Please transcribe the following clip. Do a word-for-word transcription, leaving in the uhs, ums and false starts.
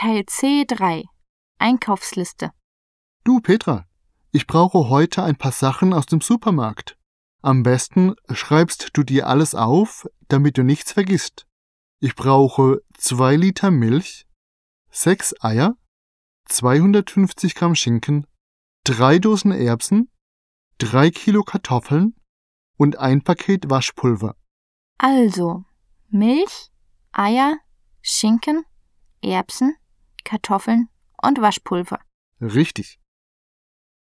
Teil C drei. Einkaufsliste. Du, Petra, ich brauche heute ein paar Sachen aus dem Supermarkt. Am besten schreibst du dir alles auf, damit du nichts vergisst. Ich brauche zwei Liter Milch, sechs Eier, zweihundertfünfzig Gramm Schinken, drei Dosen Erbsen, drei Kilo Kartoffeln und ein Paket Waschpulver. Also Milch, Eier, Schinken, Erbsen, Kartoffeln und Waschpulver. Richtig.